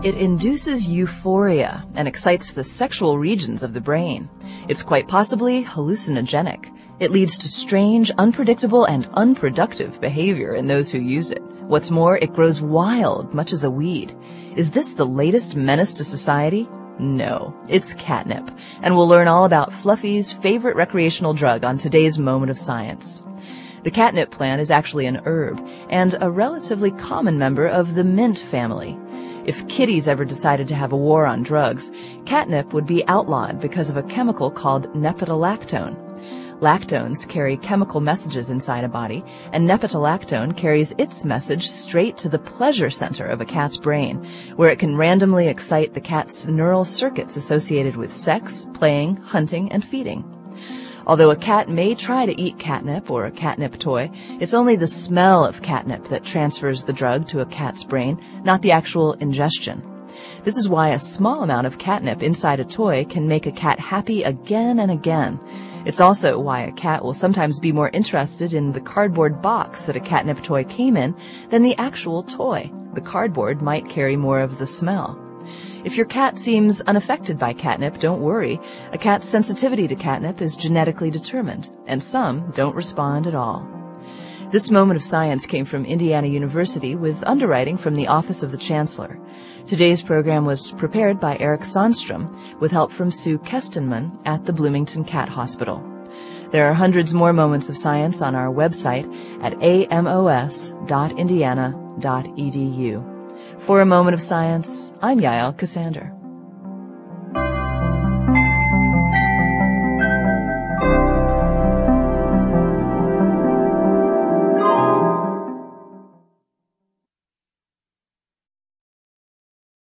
It induces euphoria and excites the sexual regions of the brain. It's quite possibly hallucinogenic. It leads to strange, unpredictable, and unproductive behavior in those who use it. What's more, it grows wild, much as a weed. Is this the latest menace to society? No, it's catnip, and we'll learn all about Fluffy's favorite recreational drug on today's Moment of Science. The catnip plant is actually an herb, and a relatively common member of the mint family. If kitties ever decided to have a war on drugs, catnip would be outlawed because of a chemical called nepetalactone. Lactones carry chemical messages inside a body, and nepetalactone carries its message straight to the pleasure center of a cat's brain, where it can randomly excite the cat's neural circuits associated with sex, playing, hunting, and feeding. Although a cat may try to eat catnip or a catnip toy, it's only the smell of catnip that transfers the drug to a cat's brain, not the actual ingestion. This is why a small amount of catnip inside a toy can make a cat happy again and again. It's also why a cat will sometimes be more interested in the cardboard box that a catnip toy came in than the actual toy. The cardboard might carry more of the smell. If your cat seems unaffected by catnip, don't worry. A cat's sensitivity to catnip is genetically determined, and some don't respond at all. This Moment of Science came from Indiana University with underwriting from the Office of the Chancellor. Today's program was prepared by Eric Sandstrom with help from Sue Kestenman at the Bloomington Cat Hospital. There are hundreds more moments of science on our website at amos.indiana.edu. For a Moment of Science, I'm Yael Cassander.